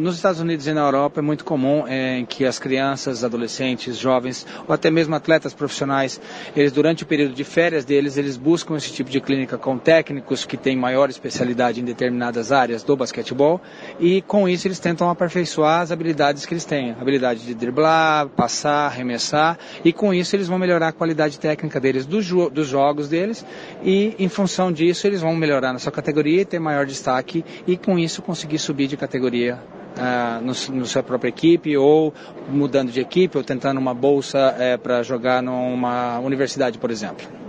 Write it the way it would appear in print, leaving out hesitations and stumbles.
Nos Estados Unidos e na Europa é muito comum em que as crianças, adolescentes, jovens ou até mesmo atletas profissionais, eles durante o período de férias deles, eles buscam esse tipo de clínica com técnicos que têm maior especialidade em determinadas áreas do basquetebol e com isso eles tentam aperfeiçoar as habilidades que eles têm, a habilidade de driblar, passar, arremessar e com isso eles vão melhorar a qualidade técnica deles, dos jogos deles e em função disso eles vão melhorar na sua categoria e ter maior destaque e com isso conseguir subir de categoria no sua própria equipe ou mudando de equipe ou tentando uma bolsa para jogar numa universidade, por exemplo.